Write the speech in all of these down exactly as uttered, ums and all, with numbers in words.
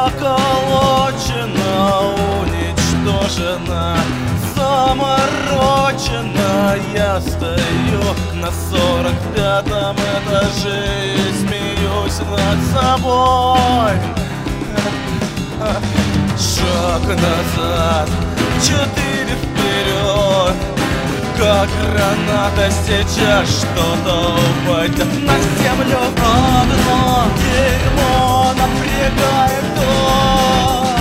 Заколочена, уничтожена, заморочена. Я стою на сорок пятом этаже и смеюсь над собой. Шаг назад, четыре вперед. Как граната сейчас что-то упадет на землю. Одно дерьмо напрягает дом.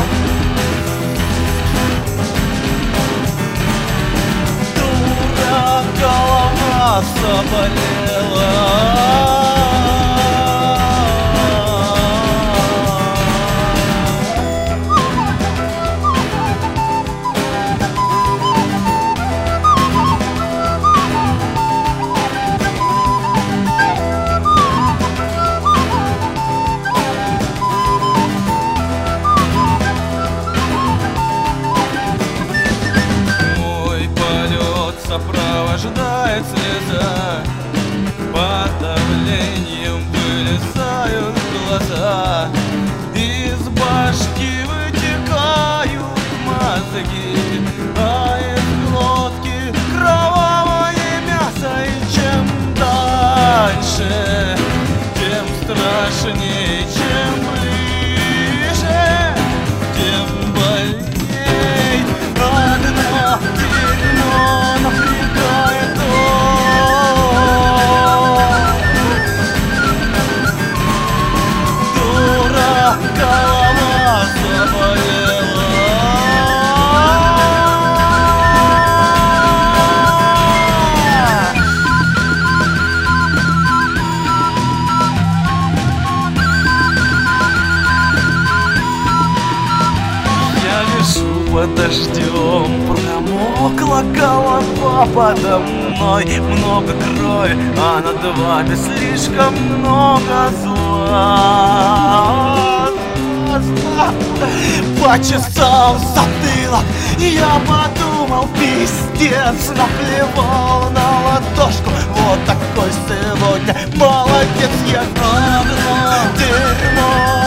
Дура, голова заболела. Сопровождает слеза, под давлением вылезают глаза, из башки вытекают мозги, а из глотки кровавое мясо. И чем дальше, тем страшнее, чем ближе, тем больней. Одно дерьмо напрягает дом. Дура, голова заболела. Я лежу под дождем, промокла голова подо мной. Много крови, а над вами слишком много зла. Почесал затылок, я подумал, пиздец. Наплевал на ладошку, вот такой сегодня молодец. Я одно дерьмо